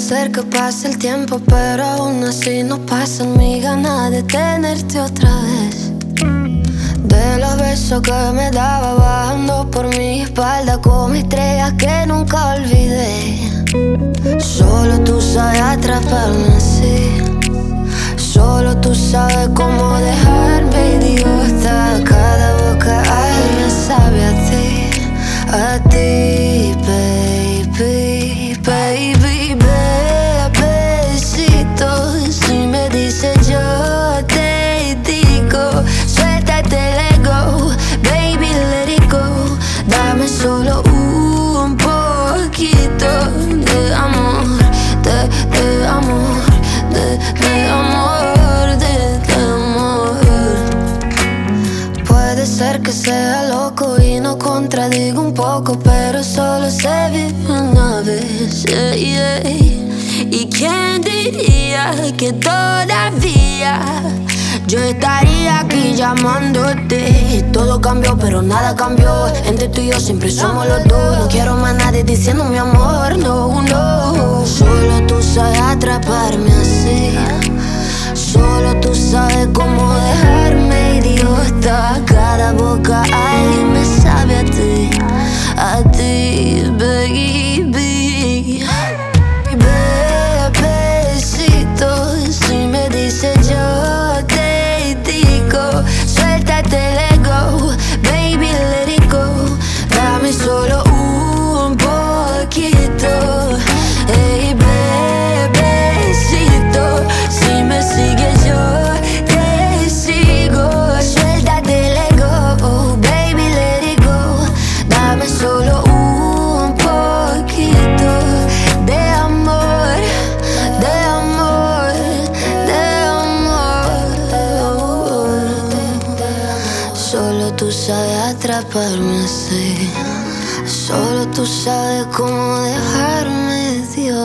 ser que pase el tiempo, pero aún así no pasan mi ganas de tenerte otra vez. De los besos que me daba bajando por mi espalda como estrellas que nunca olvidé. Solo tú sabes atraparme así. Solo tú sabes cómo dejarme idiota. Cada boca ay me sabe a ti, baby, baby, bebecito. Si me dices yo te digo, suéltate, let go, baby, let it go. Dame solo un poquito de amor, de amor, de amor, de amor. Puede ser que sea loco y no contradigo un poco, pero solo se vive una vez, yeah, yeah. ¿Y quién diría que todavía yo estaría aquí llamándote? Todo cambió, pero nada cambió. Entre tú y yo siempre somos los dos. No quiero más nadie diciendo mi amor, no, no. Solo tú sabes atraparme así. Solo tú sabes cómo dejarme idiota. Cada boca ay me sabe a ti, baby. Bebecito, si me dices yo te digo, suéltate, let go, baby, let it go. Dame solo un poquito, hey, bebecito. Si me sigues yo te sigo, suéltate, let go, baby, let it go. Dame solo un poquito de amor, de amor, de amor. Solo tú sabes atraparme así. Solo tú sabes cómo dejarme, Dios.